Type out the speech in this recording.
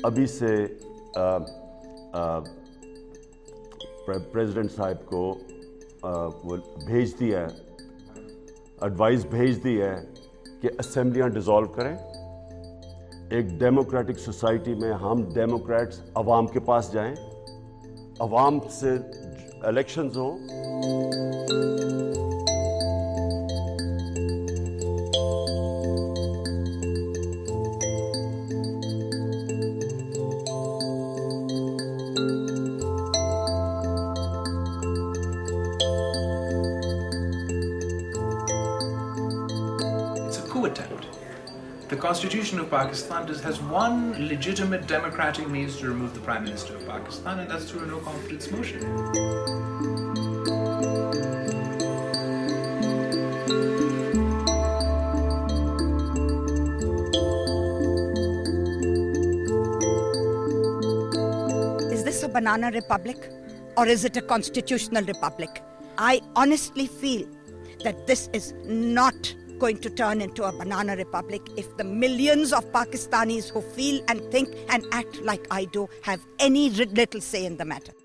अभी से प्रेसिडेंट साहब को वो भेज दिया है, एडवाइस भेज दी है कि असेंबलियां डिसॉल्व करें। एक डेमोक्रेटिक सोसाइटी में हम डेमोक्रेट्स अवाम के पास जाएं, अवाम से इलेक्शंस हो। Attempt. The Constitution of Pakistan has one legitimate democratic means to remove the Prime Minister of Pakistan, and that's through a no-confidence motion. Is this a banana republic or is it a constitutional republic? I honestly feel that this is not going to turn into a banana republic if the millions of Pakistanis who feel and think and act like I do have any little say in the matter.